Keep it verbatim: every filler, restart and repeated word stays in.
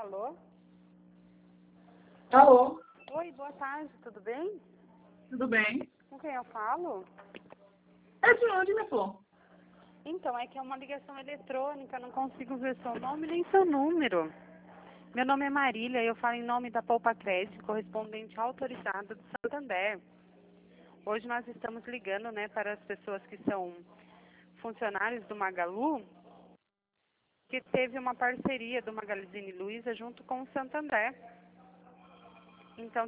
Alô? Alô, Oi, boa tarde, tudo bem? tudo bem? Com quem eu falo? É de onde, minha flor? Então, é que é uma ligação eletrônica, não consigo ver seu nome nem seu número. Meu nome é Marília e eu falo em nome da Poupa Crédito, correspondente autorizado do Santander. Hoje nós estamos ligando, né, para as pessoas que são funcionários do Magalu, que teve uma parceria do Magazine Luiza junto com o Santander. Então,